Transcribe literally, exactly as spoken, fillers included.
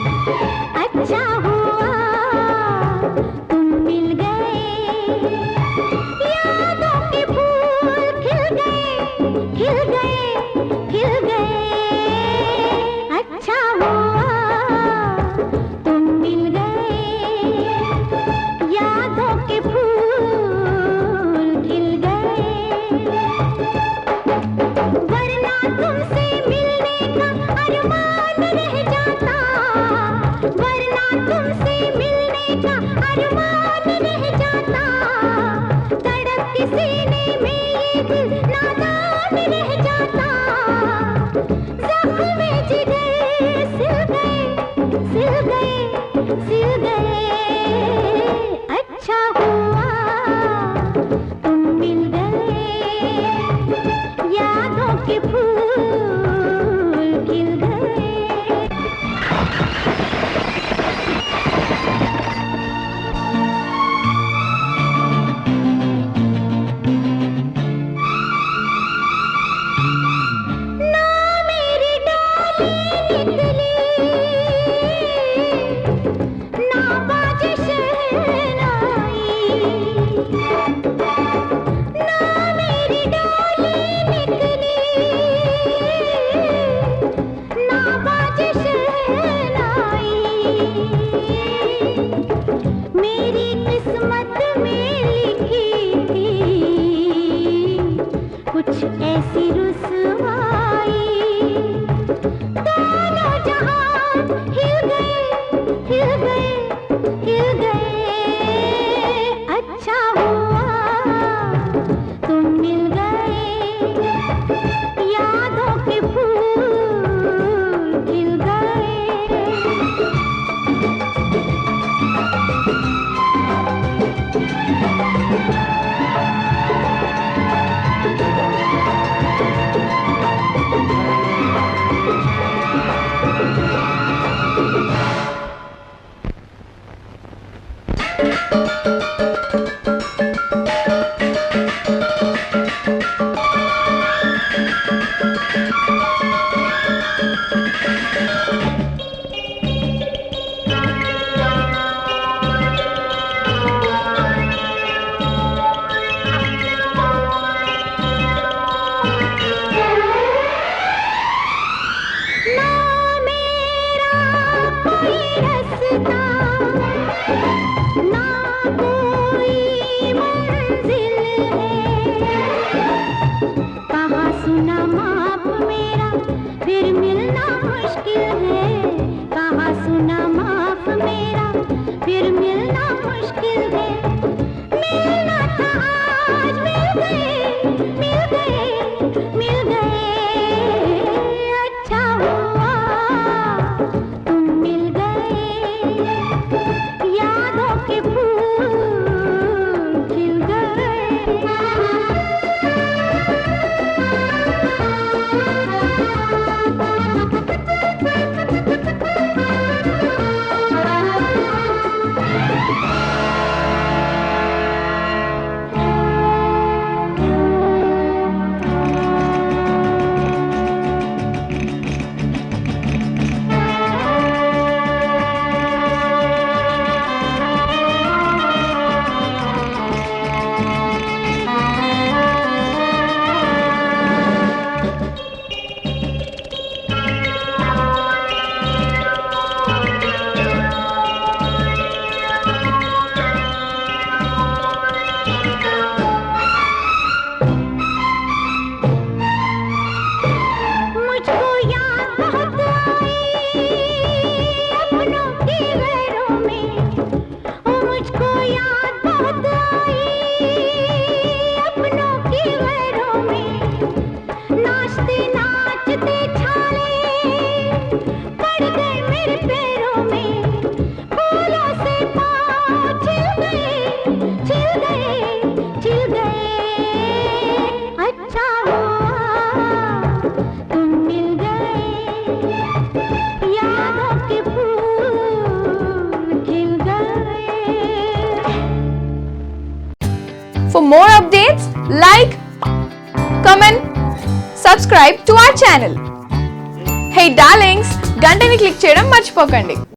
अच्छा हुआ तुम मिल गए, यादों के फूल खिल गए, खिल गए, खिल गए। अच्छा हुआ तुम मिल गए, यादों के फूल खिल गए। वरना तुमसे मिलने का अरमान रह जाता, वरना तुमसे मिलने का अरमान रह जाता। तड़प के सीने में ये दिल नादान रह जाता। ज़ख्म जिगर सिल गए, सिल गए, सिल गए। अच्छा हुआ तुम मिल गए, यादों के फूल खिल गए। ना मेरी डाली निकली, ना बाजे शहनाई। ना मेरी डाली निकली, ना बाजे शहनाई। मेरी किस्मत में लिखी थी कुछ ऐसी रुसवाई। दोनों जहां हिल गए, हिल गए, हिल गए। अच्छा हुआ तुम मिल गए, यादों के फूल खिल गए। ना मेरा कोई रास्ता, ना कोई मंजिल है। कहा सुना माप मेरा फिर मिलना मुश्किल है। कहा सुना माप मेरा फिर मिलना मुश्किल है। मिलना था आज मिल गए, मिल गए, मिल गए। अच्छा हुआ तुम मिल गए, यादों के फूल खिल गए। मुझको याद बहुत आई अपनों की गैरों में। ओ मुझको याद बहुत आई अपनों की गैरों में। नाचते नाचते छाले पड़ गए मेरे पैरों में। फूलों से पाँव छिल गए, छिल गए, छिल गए। अच्छा हुआ तुम मिल गए, यादों के फूल खिल गए। For more updates, like, comment, subscribe to our channel. Hey darlings, గంటని click చేయడం మర్చిపోకండి.